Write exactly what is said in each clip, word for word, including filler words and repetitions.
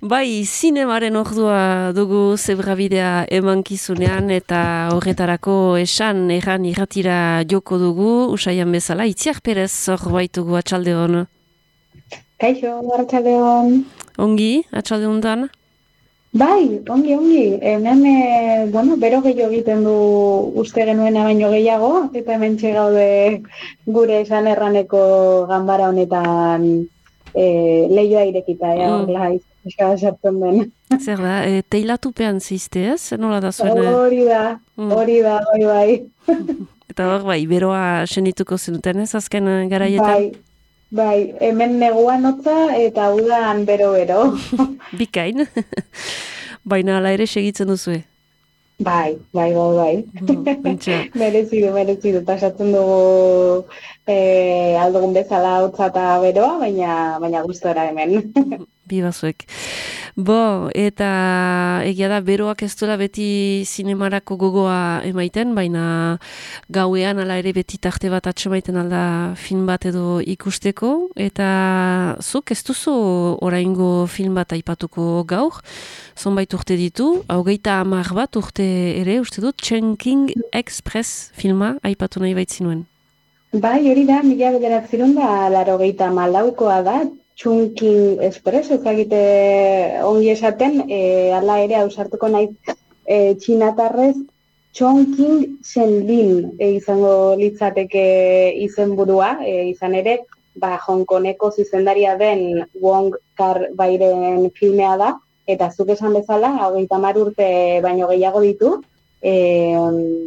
Bai, zinemaren ordua dugu zebrabidea emankizunean eta horretarako esan erran irratira joko dugu, usaian bezala, Itziar Perez hor baitugu atxalde hon. Kaixo, atxalde hon. Ongi, atxalde hontan? Bai, ongi, ongi. Hemen, e, bueno, bero gehiago egiten du uste genuena baino gehiago, eta hemen txegaude gure esan erraneko ganbara honetan e, lehioa irekita, ea Mm. horrela izan sartzen den. Zer da, e, teilatupean zizte ez? Nola da zuen? e? Hori da, Mm. hori da, bai, bai. Eta hor, bai, beroa senituko zenuten ez, azken eh, garaietan? Bai, bai, hemen neguan hotza eta udan bero-bero. Bikain. Baina ala ere segitzen duzue. Bai, bai, bai, bai. Mm, pentsa. Merezidu, merezidu, pasatzen dugu eh, aldugun bezala hotza eta beroa, baina, baina gustora hemen. Bi bazuek. Bo, eta egia da, beroak ez duela beti zinemarako gogoa emaiten, baina gauean ala ere beti tarte bat atxemaiten alda film bat edo ikusteko, eta zuk ez duzu oraingo film bat aipatuko gaur, zonbait urte ditu, hogeita hamar bat urte ere, uste dut, Chungking Express filma aipatu nahi baitzinuen. Bai, hori da, mila bederatzerun da, laro geita malaukoa da, Chungking Express, ezagite ongi esaten, e, ala ere ausartuko naiz e, txinatarrez, Chongqing Shenlin e, izango litzateke izenburua, e, izan ere, ba, Hongkoneko zuzendaria den Wong Kar-wairen filmea da, eta zuk esan bezala, hogeita hamar urte baino gehiago ditu, e,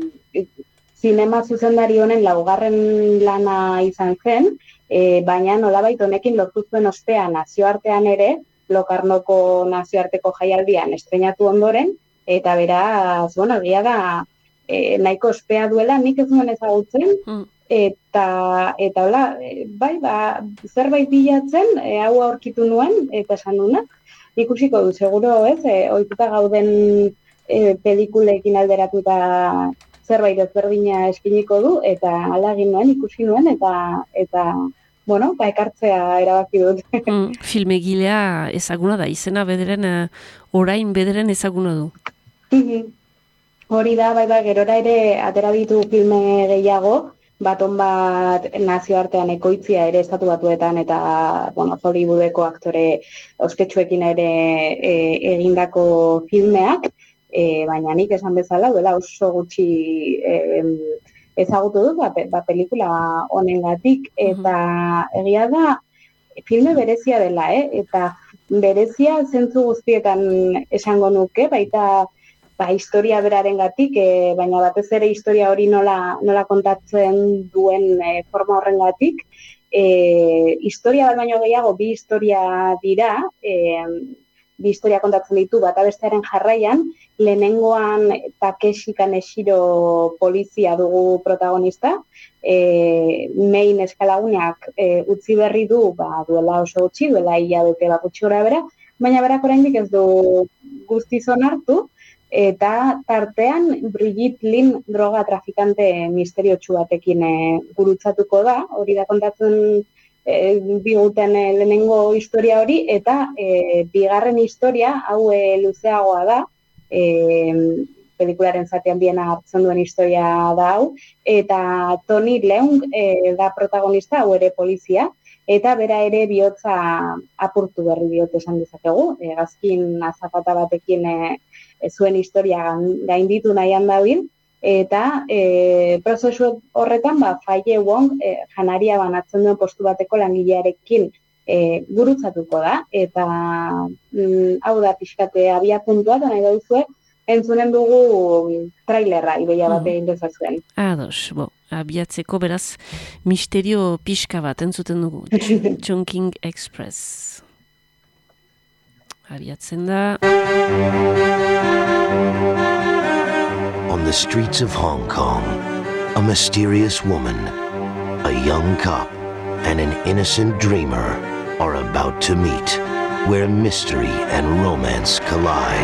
zinema zuzendari honen laugarren lana izan zen, e, baina nolabait honekin lortu zuen ospea nazioartean ere, Lokarnoko nazioarteko jaialdian estreinatu ondoren, eta beraz, bueno, egia da, e, nahiko ospea duela, nik ez nuen ezagutzen, Mm. eta, eta hola, e, bai, ba, zerbait bilatzen, e, hau aurkitu nuen, eta esan nuna, ikusiko du, seguro, ez, e, ohituta gauden e, pelikulekin alderatuta zerbait ezberdina eskiniko du, eta hala egin nuen, ikusi nuen, eta, eta bueno, ba, ekartzea erabaki dut. Mm, filmegilea ezaguna da, izena bederen, eh, orain bederen ezaguna du. Hori da, bai, bai, gerora ere atera ditu filme gehiago, baton bat nazioartean ekoitzia ere estatu batuetan eta, bueno, Hollywoodeko aktore ospetsuekin ere e, egindako filmeak, e, baina nik esan bezala, duela oso gutxi e, ezagutu dut, ba, ba pelikula honengatik, eta egia da, filme berezia dela, eh? Eta berezia zentzu guztietan esango nuke, baita ba, historia berarengatik, e, baina batez ere historia hori nola, nola kontatzen duen e, forma horrengatik. E, historia bat baino gehiago, bi historia dira, e, bi historia kontatzen ditu, bata bestearen jarraian, lehenengoan Takeshi Kaneshiro polizia dugu protagonista, e, main eskalaguneak e, utzi berri du, ba, duela oso gutxi, duela hilabete bat gutxi gora bera, baina berak oraindik ez du guztiz onartu, eta tartean Brigitte Lin droga trafikante misteriotsu batekin e, gurutzatuko da, hori da kontatzen e, diguten e, lehenengo historia hori, eta e, bigarren historia, hau e, luzeagoa da, e, pelikularen zatean biena hartzen duen historia da hau, eta Tony Leung e, da protagonista, hau ere polizia, eta bera ere bihotza apurtu berri bihot esan dezakegu, e, gazkin azapata batekin e, zuen historia gainditu nahian dabil, eta e, prozesu horretan, ba, Faye Wong e, janaria banatzen duen postu bateko langilearekin e, gurutzatuko da, eta mm, hau da pixkate abia puntua, da nahi dauzue, entzunen dugu trailerra, ibeia bat egin dezazuen. Ados, bo, abiatzeko beraz misterio pixka bat entzuten dugu. Chungking Express. Abiatzen da. On the streets of Hong Kong, a mysterious woman, a young cop, and an innocent dreamer are about to meet, where mystery and romance collide.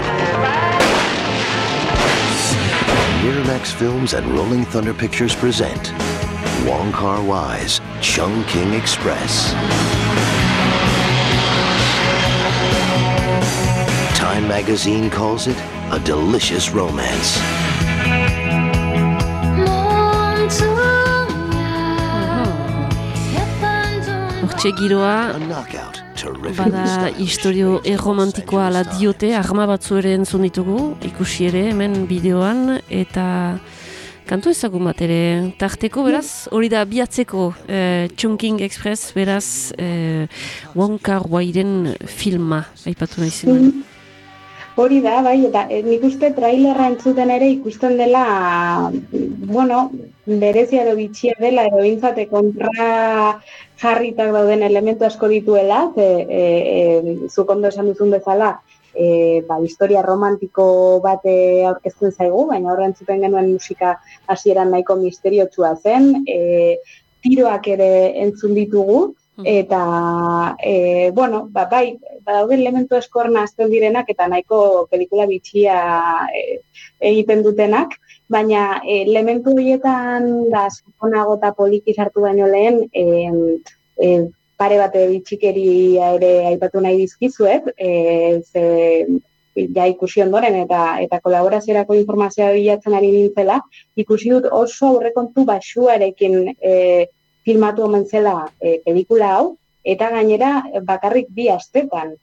Miramax Films and Rolling Thunder Pictures present Wong Kar-wai's Chungking Express. Time magazine calls it a delicious romance. Hortxe giroa, A knockout, terrific bada stylish historio straight erromantikoa ala Los Angeles diote, arma batzu ere entzun ditugu, ikusi ere hemen bideoan, eta kantu ezagun bat ere, tarteko beraz, hori da biatzeko eh, Chungking Express, beraz, eh, Wong Kar-wairen filma, aipatu nahi zenuen. Hori da, bai, eta eh, nik uste trailerra entzuten ere ikusten dela, bueno, berezia edo bitxia dela, edo bintzate kontra jarritak dauden elementu asko dituela, ze, e, e, zuk ondo esan duzun bezala, e, ba, historia romantiko bat aurkezten zaigu, baina horren entzuten genuen musika hasieran nahiko misteriotsua zen, e, tiroak ere entzun ditugu, eta, e, bueno, ba, bai, badaude elementu asko nahazten direnak eta nahiko pelikula bitxia e, egiten dutenak, baina e, elementu horietan da sakonago eta poliki sartu baino lehen, e, e, pare bate bitxikeria ere aipatu nahi dizkizuet, e, ze ja ikusi ondoren eta eta kolaboraziorako informazioa bilatzen ari nintzela, ikusi dut oso aurrekontu baxuarekin e, filmatu omen zela e, pelikula hau, eta gainera bakarrik bi astetan.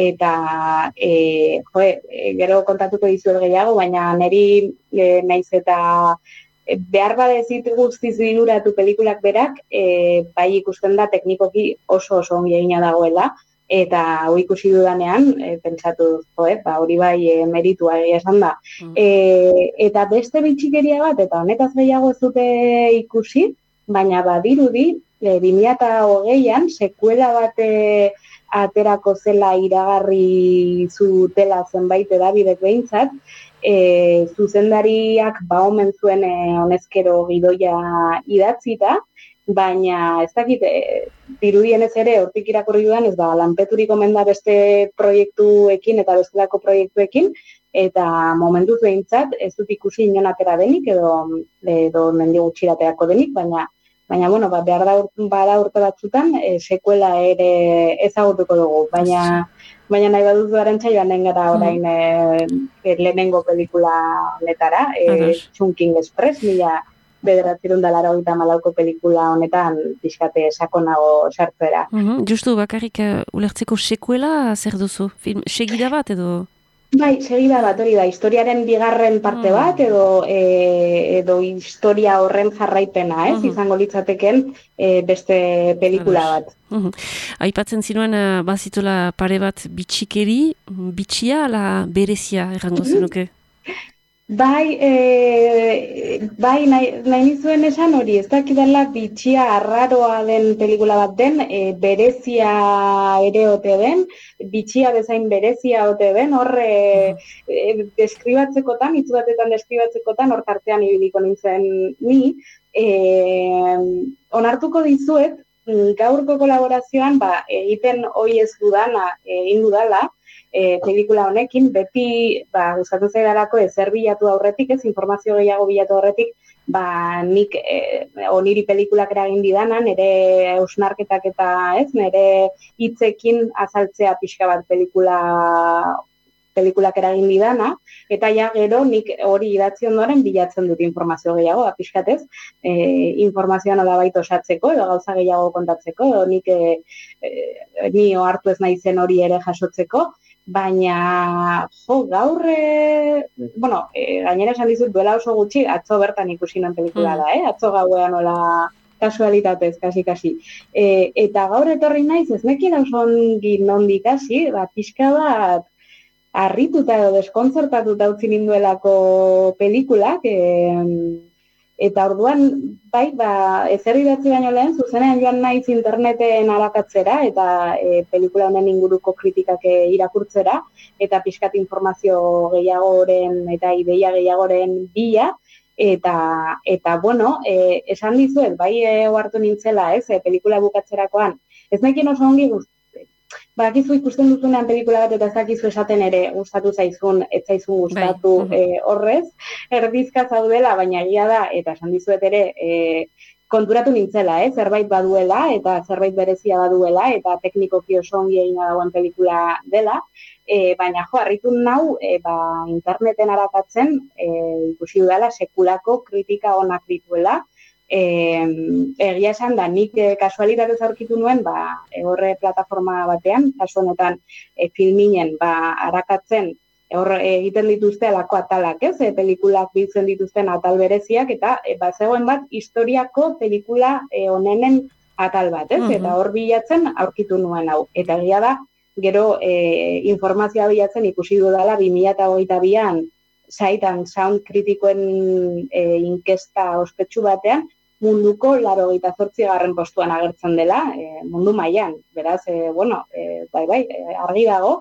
Eta, e, jo, e, gero kontatuko dizuet gehiago, baina niri e, naiz eta e, behar badezit guztiz biluratu pelikulak berak, e, bai ikusten da teknikoki oso oso ongi egina dagoela, eta hau ikusi dudanean, e, pentsatu, jo, e, ba, hori bai e, meritua egia esan da. Mm. E, eta beste bitxikeria bat, eta honetaz gehiago ez dute ikusi, baina badirudi, e, bi mila hogeian sekuela bat e, aterako zela iragarri zutela zenbait edabidek behintzat, e, zuzendariak ba omen zuen e, honezkero gidoia idatzita, baina ez dakit, e, dirudienez ere hortik irakurri dudan, ez da, lanpeturik omen da beste proiektuekin eta bestelako proiektuekin, eta momentuz behintzat ez dut ikusi inon atera denik edo, edo mendi gutxirateako denik, baina Baina, bueno, ba, behar da urte, bada urte batzutan, e, sekuela ere ezagutuko dugu. Baina, baina nahi baduzu Arantxa joan den gara orain e, e, lehenengo pelikula honetara, e, Chungking Express, mila bederatzerun da laurogeita hamalauko pelikula honetan pixkate sakonago sartzera. Uh-huh. Justu, bakarrik uh, ulertzeko sekuela zer duzu? Film, segida bat edo? Bai, segida bat hori da, historiaren bigarren parte bat, edo e, edo historia horren jarraipena, ez, uh-huh. izango litzateken e, beste pelikula bat. Uh-huh. Aipatzen zinuen, uh, bazitola pare bat bitxikeri, bitxia ala berezia errango zenuke? Bai, e, bai nahi, nahi nizuen esan hori, ez dakidala bitxia arraroa den pelikula bat den, e, berezia ere ote den, bitxia bezain berezia ote den, hor e, e, deskribatzekotan, hitz batetan deskribatzekotan, hor tartean ibiliko nintzen ni, e, onartuko dizuet, gaurko kolaborazioan, ba, egiten hoi ez dudana, egin dudala, E, pelikula honekin, beti ba, gustatu zaidalako ezer bilatu aurretik, ez informazio gehiago bilatu aurretik, ba, nik e, oniri pelikulak eragin didana, nire ausnarketak eta ez, nire hitzekin azaltzea pixka bat pelikula pelikulak eragin didana, eta ja gero nik hori idatzi ondoren bilatzen dut informazio gehiago, apiskatez, e, informazioa nolabait osatzeko, edo gauza gehiago kontatzeko, edo nik e, e, ni ohartu ez naizen hori ere jasotzeko, baina, jo, gaur, e, bueno, e, gainera esan dizut duela oso gutxi, atzo bertan ikusi non pelikula da, eh? Atzo gauean nola kasualitatez, kasi-kasi. E, eta gaur etorri naiz, ez nekien oso ongi nondik hasi, ba, pixka bat, harrituta edo deskontzertatuta utzi ninduelako pelikulak, e, eta orduan, bai, ba, ezer idatzi baino lehen, zuzenean joan naiz interneten arakatzera, eta e, pelikula honen inguruko kritikak e, irakurtzera, eta pixkat informazio gehiagoren eta ideia gehiagoren bila, eta, eta bueno, e, esan dizuet, bai, e, ohartu nintzela, ez, e, pelikula bukatzerakoan, ez nekien oso ongi guzti, badakizu ikusten duzunean pelikula bat eta ez dakizu esaten ere gustatu zaizun, ez zaizun gustatu bai. e, horrez, erdizka zaudela, baina egia da, eta esan dizuet ere, e, konturatu nintzela, eh? Zerbait baduela, eta zerbait berezia baduela, eta teknikoki oso ongi egina dagoen pelikula dela, e, baina jo, harritu nau, e, ba, interneten arakatzen, e, ikusi dudala sekulako kritika onak dituela, e, egia esan da, nik e, kasualitatez aurkitu nuen, ba, e, horre plataforma batean, kasu honetan e, filminen, ba, arakatzen, hor egiten dituzte alako atalak, ez? E, pelikulak biltzen dituzten atal bereziak, eta e, bat zegoen bat historiako pelikula e, onenen atal bat, ez? Uh-huh. Eta hor bilatzen aurkitu nuen hau. Eta egia da, gero e, informazioa bilatzen ikusi dudala bi mila hogeita bian Sight and Sound kritikoen e, inkesta ospetsu batean, munduko laurogeita zortzigarren postuan agertzen dela, e, mundu mailan. Beraz, e, bueno, e, bai, bai, e, argi dago,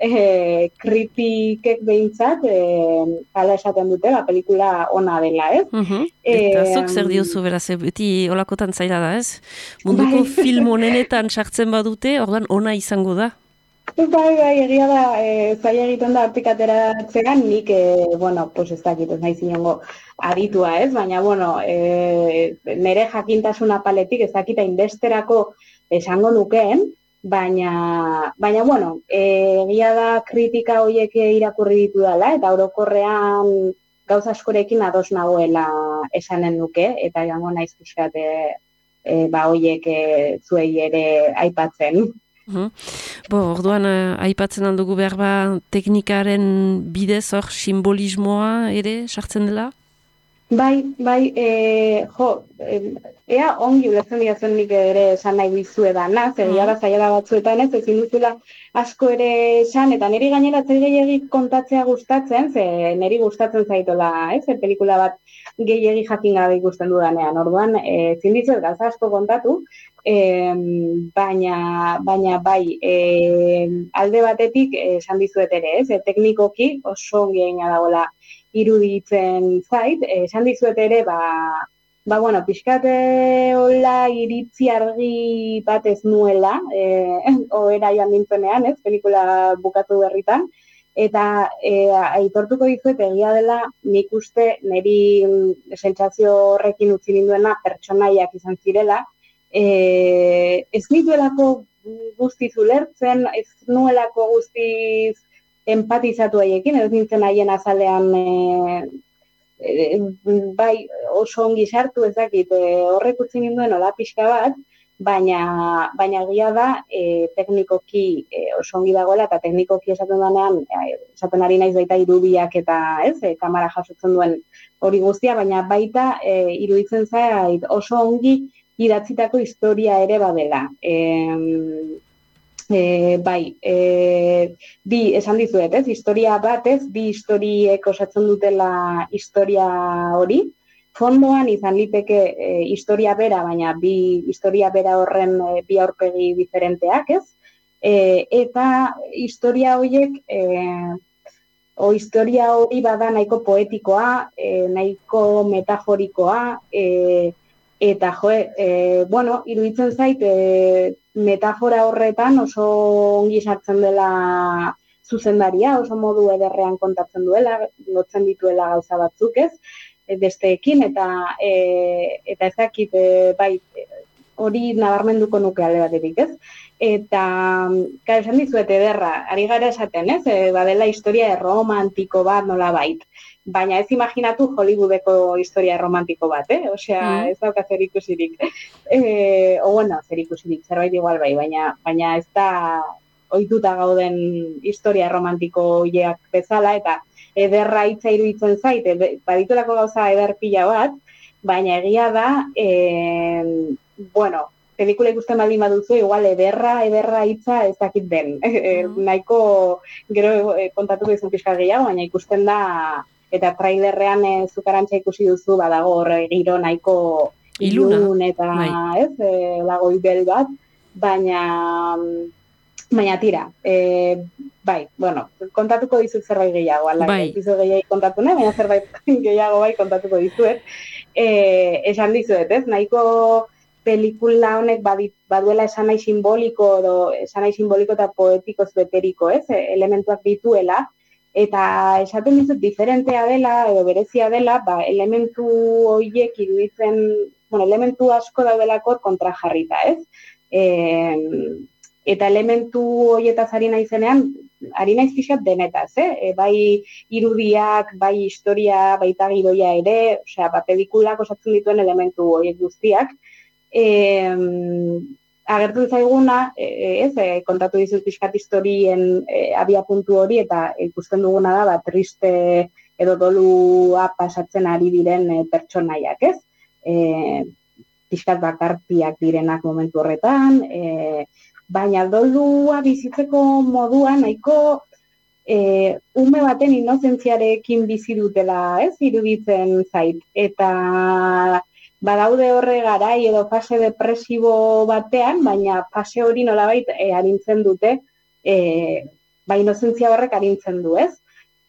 e, kritikek behintzat, e, hala esaten dute, ba, pelikula ona dela, ez? Uh-huh. Eta e, zuk zer diozu, beraz, beti olakotan zaila da, ez? Munduko bai. Film honenetan sartzen badute, ordan ona izango da. Bai, bai, egia da, e, zaila egiten da hortik ateratzean, nik, e, bueno, pues ez dakit, ez nahi zinongo aditua, ez? Baina, bueno, e, nire jakintasuna paletik ez dakita inbesterako esango nukeen, baina, baina bueno, e, egia da kritika horiek irakurri ditu dela, eta orokorrean gauza askorekin ados nagoela esanen nuke, eta jango naiz pixkat, e, e, ba, horiek e, zuei ere aipatzen. Uhum. Bo, orduan, uh, aipatzen aldugu behar ba, teknikaren bidez hor simbolismoa ere sartzen dela? Bai, bai, e, jo, e, ea ongi ulertzen diazen nik ere esan nahi bizue dana, egia da zaiala batzuetan ez, ezin duzula asko ere esan, eta niri gainera zer gehiagik kontatzea gustatzen, ze niri gustatzen zaitola, ez, e, pelikula bat gehiagi jakin gabe ikusten dudanean, orduan, e, ezin dizuet gauza asko kontatu, e, baina, baina bai, e, alde batetik esan dizuet ere, ez, e, teknikoki oso ongi egina dagoela iruditzen zait, esan dizuet ere, ba, ba bueno, pixkate hola iritzi argi bat ez nuela, e, ohera joan nintzenean, ez, pelikula bukatu berritan, eta e, aitortuko dizuet egia dela nik uste niri sentsazio horrekin utzi ninduena pertsonaiak izan zirela, e, ez nituelako guztiz ulertzen, ez nuelako guztiz empatizatu haiekin, ez nintzen haien azalean e, e, bai oso ongi sartu ezakit, e, horrek utzi ninduen hola pixka bat, baina baina egia da e, teknikoki e, oso ongi dagoela, eta teknikoki esaten denean, e, esaten ari naiz baita irudiak eta ez, e, kamara jasotzen duen hori guztia, baina baita e, iruditzen zait oso ongi idatzitako historia ere badela. E, E, bai, e, bi esan dizuet, ez, historia bat, ez, bi historiek osatzen dutela historia hori, fondoan izan liteke e, historia bera, baina bi historia bera horren e, bi aurpegi diferenteak, ez, e, eta historia horiek, e, o historia hori bada nahiko poetikoa, e, nahiko metaforikoa, e, eta jo, e, bueno, iruditzen zait, e, metafora horretan oso ongi sartzen dela zuzendaria, oso modu ederrean kontatzen duela, lotzen dituela gauza batzuk, ez, besteekin, eta e, eta ezakit, e, bai, hori nabarmenduko nuke alde batetik, ez? Eta, gara, esan dizuet ederra, ari gara esaten, ez? E, badela historia romantiko bat nola bait. Baina ez imaginatu Hollywoodeko historia romantiko bat, eh? Osea, mm. ez dauka zer ikusirik. E, o, bueno, zer ikusirik, zerbait igual bai, baina, baina ez da ohituta gauden historia romantiko hileak bezala, eta ederra hitza iruditzen zait, baditulako gauza eder pila bat, baina egia da, e, bueno, pelikula ikusten baldin baduzu, igual ederra, ederra hitza ez dakit den. Mm. Nahiko, gero kontatuko izan pixka gehiago, baina ikusten da, eta trailerrean e, zukarantza ikusi duzu, badago horre giro nahiko ilun eta bai. Ez, e, lago ibel bat, baina, baina tira, e, bai, bueno, kontatuko dizut zerbait gehiago, ala, bai. Epizo gehiago kontatu nahi, baina zerbait gehiago bai kontatuko dizuet. E, esan dizuet, ez, nahiko pelikula honek badit, baduela esan nahi simboliko, edo esan nahi simboliko eta poetikoz beteriko, ez, elementuak dituela, eta esaten dizut diferentea dela, edo berezia dela, ba, elementu horiek iruditzen bueno, elementu asko daudelako kontrajarrita, ez? E, eta elementu horietaz ari naizenean, ari naiz pixat denetaz, eh? E, bai irudiak, bai historia, baita gidoia ere, osea, ba, pelikulak osatzen dituen elementu horiek guztiak. E, agertu zaiguna, e, ez, e, kontatu dizut pixkat historien e, abia puntu hori, eta ikusten duguna da, ba, triste edo dolua pasatzen ari diren e, pertsonaiak, ez? E, pixkat bakartiak direnak momentu horretan, e, baina dolua bizitzeko modua nahiko e, ume baten inozentziarekin bizi dutela, ez, iruditzen zait. Eta badaude horre garai edo fase depresibo batean, baina fase hori nolabait e, arintzen dute, e, ba inozentzia horrek arintzen du, ez?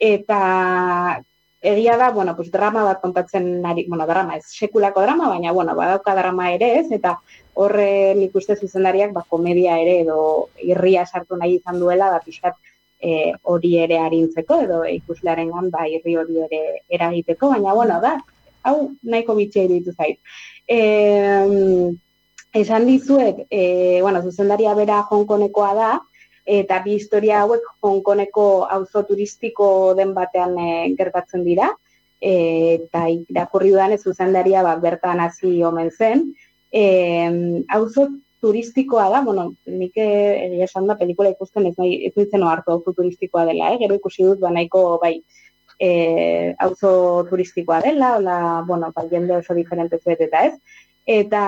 Eta egia da, bueno, pues drama bat kontatzen ari, bueno, drama ez, sekulako drama, baina, bueno, badauka drama ere ez, eta horre nik uste zuzendariak, ba, komedia ere edo irria sartu nahi izan duela, ba, pixkat e, hori ere arintzeko, edo ikuslearengan, ba, irri hori ere eragiteko, baina, bueno, da, hau nahiko bitxia iruditu zait. E, esan dizuet, e, bueno, zuzendaria bera Hongkonekoa da, eta bi historia hauek Hongkoneko auzo turistiko den batean e, gertatzen dira, e, eta irakurri dudan ez zuzendaria ba, bertan hasi omen zen. E, auzo turistikoa da, bueno, nik egia esan da pelikula ikusten ez nahi, ez nintzen ohartu auzo turistikoa dela, eh? Gero ikusi dut ba nahiko bai e, auzo turistikoa dela, ola, bueno, ba, jende oso diferente zuet eta ez. Eta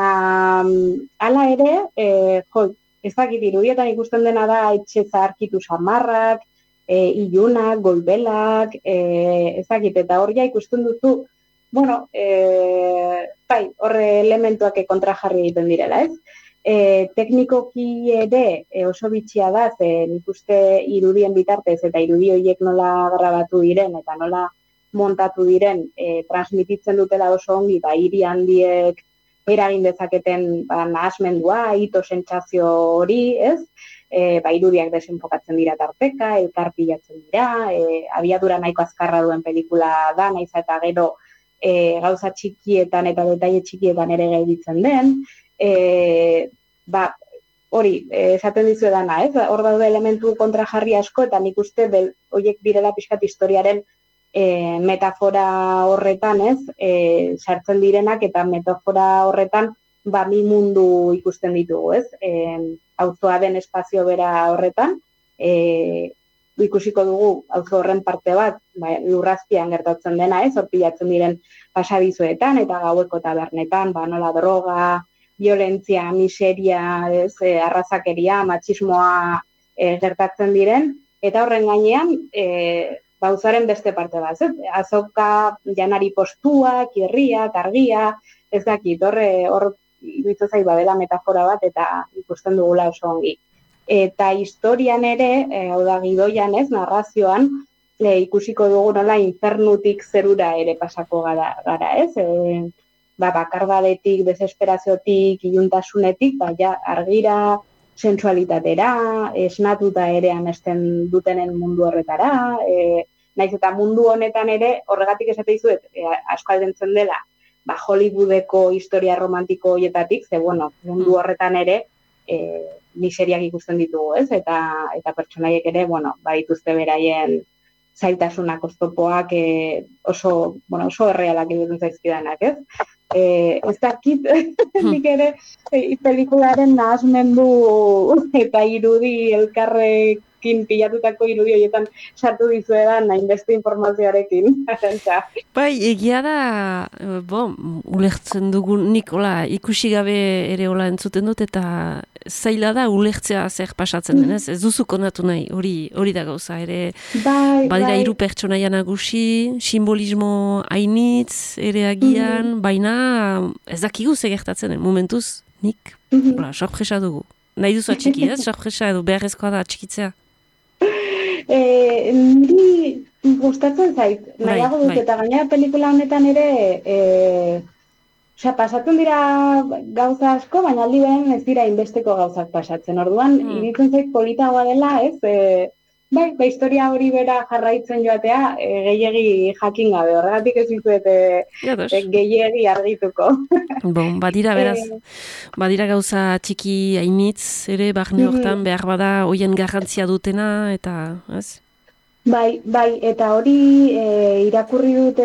hala ere, e, jo, ez dakit, irudietan ikusten dena da etxe zaharkitu samarrak, e, ilunak, goibelak, e, ez dakit, eta hor ja ikusten duzu, bueno, e, bai, horre elementuak kontrajarri egiten direla, ez? E, teknikoki ere e, oso bitxia da, ze nik uste irudien bitartez eta irudi horiek nola grabatu diren eta nola montatu diren, e, transmititzen dutela oso ongi, ba, hiri handiek eragin dezaketen ba, nahasmendua, ito sentsazio hori, ez? E, ba, irudiak desenfokatzen dira tarteka, elkar pilatzen dira, e, abiadura nahiko azkarra duen pelikula da, naiz eta gero e, gauza txikietan eta detaile txikietan ere gelditzen den, e, ba, hori, e, esaten dizuedana, ez? Hor daude elementu kontrajarri asko, eta nik uste horiek direla pixkat historiaren E, metafora horretan, ez, e, sartzen direnak eta metafora horretan ba mi mundu ikusten ditugu, ez? E, auzoa den espazio bera horretan, e, ikusiko dugu auzo horren parte bat, ba, lurrazpian gertatzen dena, ez? Hor pilatzen diren pasadizoetan eta gaueko tabernetan, ba nola droga, violentzia, miseria, ez, e, arrazakeria, matxismoa e, gertatzen diren, eta horren gainean, e, bauzaren beste parte bat, ez? Azoka janari postuak, irriak, argia, ez dakit, horre, hor iruditzen zait badela metafora bat eta ikusten dugula oso ongi. Eta historian ere, e, hau da gidoian, ez, narrazioan, e, ikusiko dugu nola infernutik zerura ere pasako gara, gara ez? E, ba, bakardadetik, desesperaziotik, iluntasunetik, ba, ja, argira, sensualitatera, esnatuta ere amesten dutenen mundu horretara, e, naiz eta mundu honetan ere, horregatik esate dizuet, e, asko aldentzen dela, ba, Hollywoodeko historia romantiko horietatik, ze, bueno, mundu horretan ere, e, miseriak ikusten ditugu, ez? Eta, eta pertsonaiek ere, bueno, ba, dituzte beraien zailtasunak, oztopoak, e, oso, bueno, oso errealak egiten zaizkidanak, ez? Eh, ez dakit, nik ere e, pelikularen nahasmendu eta irudi elkarrekin pilatutako irudi horietan sartu dizuedan hainbeste informazioarekin. Bai, egia da, bo, ulertzen dugun nik ola, ikusi gabe ere ola entzuten dut eta zaila da ulertzea zer pasatzen denez, ez duzu konatu nahi, hori hori da gauza, ere bai, badira hiru bai. Pertsonaia nagusi, simbolismo hainitz ere agian, mm-hmm. baina ez dakigu ze gertatzen, momentuz nik, mm-hmm. ola, sorpresa dugu. Nahi duzu atxiki, ez? Sorpresa edo beharrezkoa da atxikitzea. E, niri gustatzen zait, nahiago dut, bai. Eta gainera pelikula honetan ere, e, osea, pasatzen dira gauza asko, baina aldi beren ez dira inbesteko gauzak pasatzen. Orduan, mm. iritzen zait politagoa dela, ez? E, bai, ba, historia hori bera jarraitzen joatea, e, gehiegi jakin gabe, horregatik ez dizuet e, e, gehiegi argituko. Bon, badira beraz, badira gauza txiki hainitz ere, barne hortan behar bada hoien garrantzia dutena, eta, ez? Bai, bai, eta hori e, irakurri dute,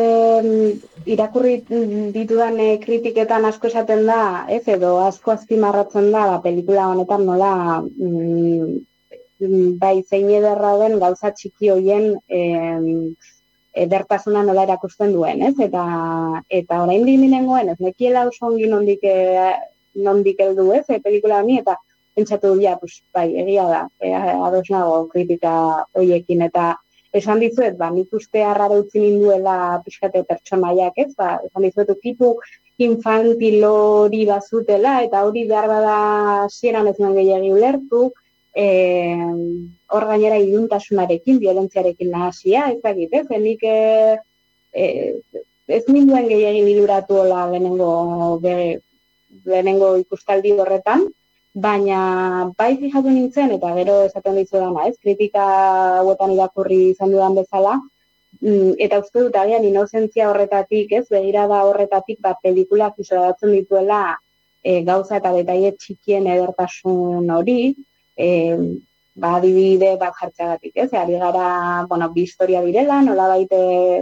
irakurri ditudan e, kritiketan asko esaten da, ez, edo asko azpimarratzen da, ba, pelikula honetan nola, mm, bai, zein ederra den gauza txiki hoien em, edertasuna nola erakusten duen, ez? Eta eta orain diminengoen, ez nekiela oso ongi nondik, nondik heldu, ez? E, pelikula honi, eta pentsatu du, ja, pues, bai, egia da, e, ados nago kritika hoiekin, eta esan dizuet, ba, nik uste arraro utzi ninduela pixkate pertsonaiak, ez? Ba, esan dizuet, ukitu infantil hori bazutela, eta hori behar bada zieran ez nuen gehiagi ulertu, Eh, hor gainera iluntasunarekin, violentziarekin nahasia, ez dakit, ez, nik eh, eh, ez ninduen gehiagin liduratu hola lehenengo, be, lehenengo ikustaldi horretan, baina bai fijatu nintzen, eta gero esaten dizu dana, ez, kritika hauetan irakurri izan dudan bezala, mm, eta uste dut agian inozentzia horretatik, ez, begirada horretatik, bat pelikulak isodatzen dituela eh, gauza eta detaile txikien edertasun hori, E, ba, adibide bat jartzeagatik, ez? Ari gara, bueno, bi historia direla, nola baite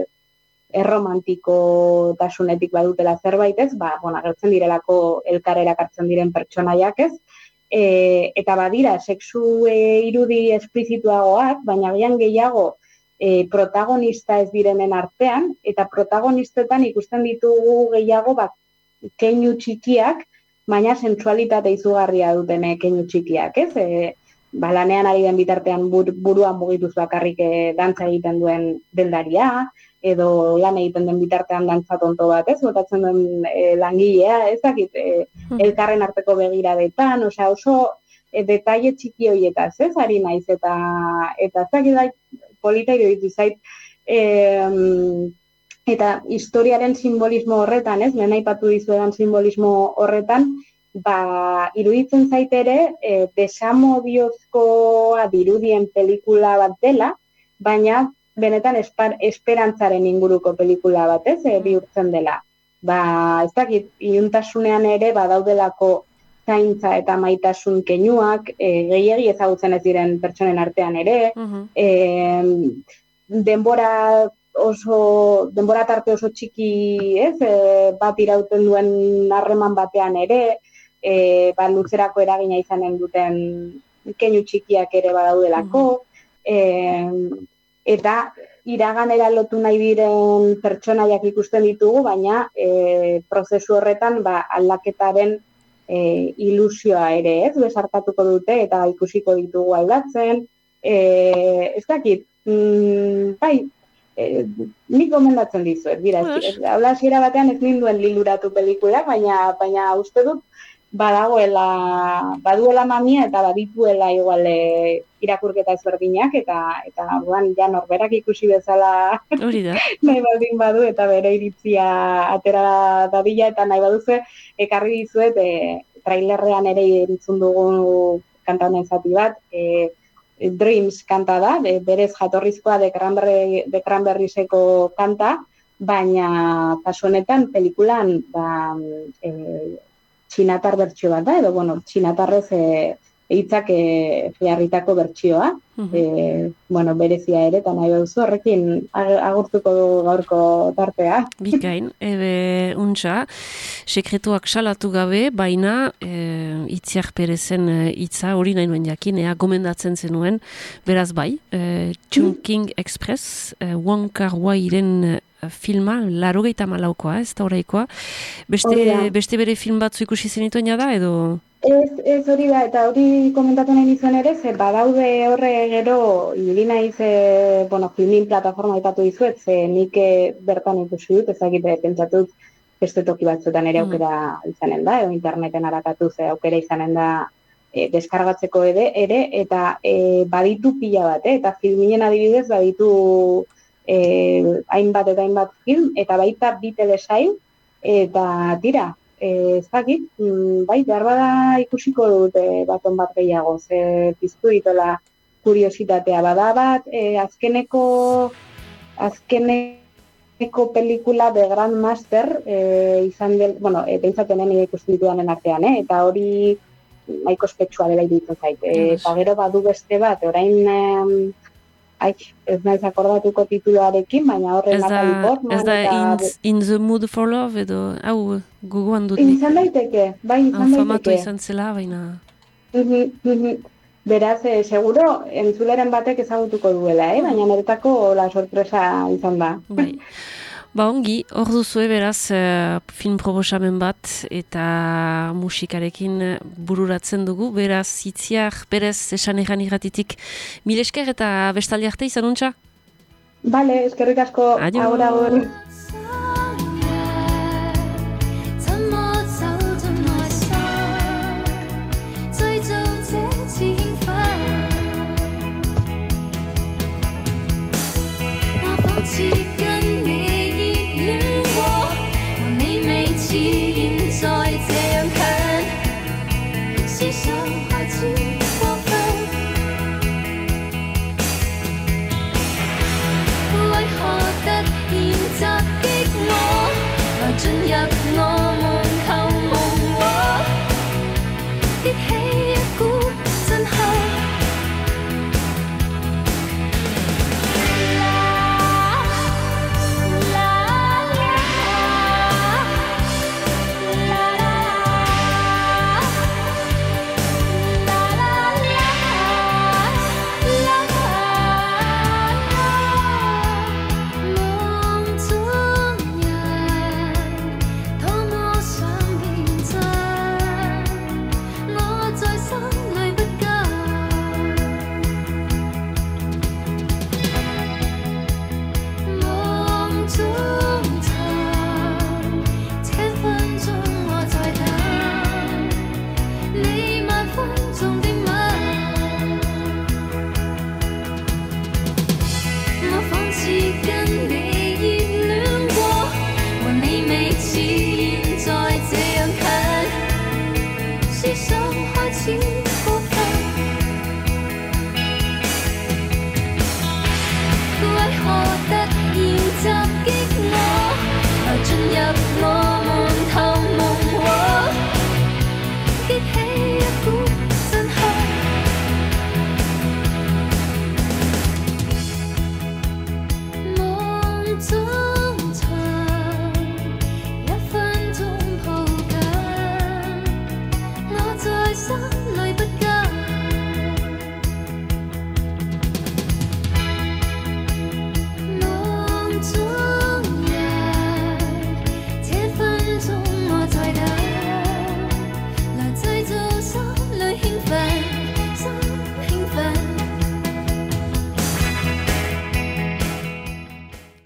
erromantiko tasunetik badutela zerbait, ez? Ba, bueno, agertzen direlako elkarrerak hartzen diren pertsonaiak, ez? E, eta badira, sexu e, irudi esplizituagoak, baina agian gehiago e, protagonista ez direnen artean, eta protagonistetan ikusten ditugu gehiago, bat, keinu txikiak, baina sentsualitate izugarria duten keinu txikiak, ez? E, ba, lanean ari den bitartean bur, buruan mugituz bakarrik e, dantza egiten duen dendaria, edo lan egiten den bitartean dantza tonto bat, ez? Botatzen duen e, langilea, ez dakit, e, elkarren arteko begiradetan, osea, oso e, detaile txiki horietaz, ez? Ari naiz, eta eta ez dakit da, polita iruditu zait, e, eta historiaren simbolismo horretan, ez, lehen aipatu dizuedan simbolismo horretan, ba, iruditzen zait ere, e, desamodiozkoa dirudien pelikula bat dela, baina benetan espar, esperantzaren inguruko pelikula bat, ez, e, bihurtzen dela. Ba, ez dakit, iluntasunean ere, badaudelako zaintza eta maitasun keinuak, e, gehiegi ezagutzen ez diren pertsonen artean ere, uh-huh. e, denbora oso, denbora tarte oso txiki, ez, e, bat irauten duen harreman batean ere, e, ba, luzerako eragina izanen duten keinu txikiak ere badaudelako, mm-hmm. e, eta iraganera lotu nahi diren pertsonaiak ikusten ditugu, baina e, prozesu horretan ba, aldaketaren e, ilusioa ere, ez, besarkatuko dute, eta ikusiko ditugu aldatzen, e, ez dakit, mm, bai, E, nik gomendatzen dizuet, dira, habla hasiera batean ez ninduen liluratu pelikula, baina, baina uste dut badagoela, baduela mamia eta badituela igual e, irakurketa ezberdinak, eta eta buan, ja norberak ikusi bezala nahi baldin badu, eta bere iritzia atera dadila, eta nahi baduze ekarri dizuet, e, trailerrean ere entzun dugu kanta honen zati bat, e, Dreams kanta da, berez jatorrizkoa de Cranberry, de Cranberrieseko kanta, baina kasu honetan pelikulan ba, e, txinatar bertsio bat da, edo bueno, txinatarrez e, hitzak e, jarritako bertsioa, uh-huh. e, bueno, berezia ere, eta nahi baduzu horrekin agurtuko dugu gaurko tartea. Bikain, ebe untxa, sekretuak salatu gabe, baina e, Itziar Perezen hitza hori nahi nuen jakin, ea gomendatzen zenuen, beraz bai, e, Chungking Express, e, Wong Kar-wairen filma, larogeita malaukoa, ez da horreikoa, beste, beste bere film batzu ikusi zenituen da, edo... Ez, ez hori da, eta hori komentatu nahi nizuen ere, ze badaude horre gero, hili naiz, e, bueno, filmin plataforma ipatu dizuet, ze nik bertan ikusi dut, ezagite pentsatut beste toki batzuetan ere aukera izanen da, edo interneten harakatu ze aukera izanen da e, deskargatzeko ere, ere eta e, baditu pila bat, eh? Eta filminen adibidez baditu e, hainbat eta hainbat film, eta baita bi telesail, eta tira, ez dakit, bai, behar bada ikusiko dut baton bat gehiago, ze piztu ditola kuriositatea bada bat, e, azkeneko azkeneko pelikula The Grandmaster e, izan del, bueno, e, pentsatenen nire ikusten ditudanen artean, eh? Eta hori nahiko ospetsua dela iruditzen zait. E, eta gero badu beste bat, orain em, ai, ez naiz akordatuko tituluarekin, baina horren Natalie Portman. Ez da eta... in, in the Mood for Love edo, hau, gogoan dut. Izan daiteke, bai, izan daiteke. Famatu izan zela, baina... Beraz, eh, seguro, entzuleren batek ezagutuko duela, eh? Baina niretako la sorpresa izan da. Bai. Ba ongi, hor duzue beraz uh, film proposamen bat eta musikarekin bururatzen dugu, beraz Itziar, berez esan egan irratitik mil esker eta bestaldi arte izan untxa? Bale, eskerrik asko, agur agur. To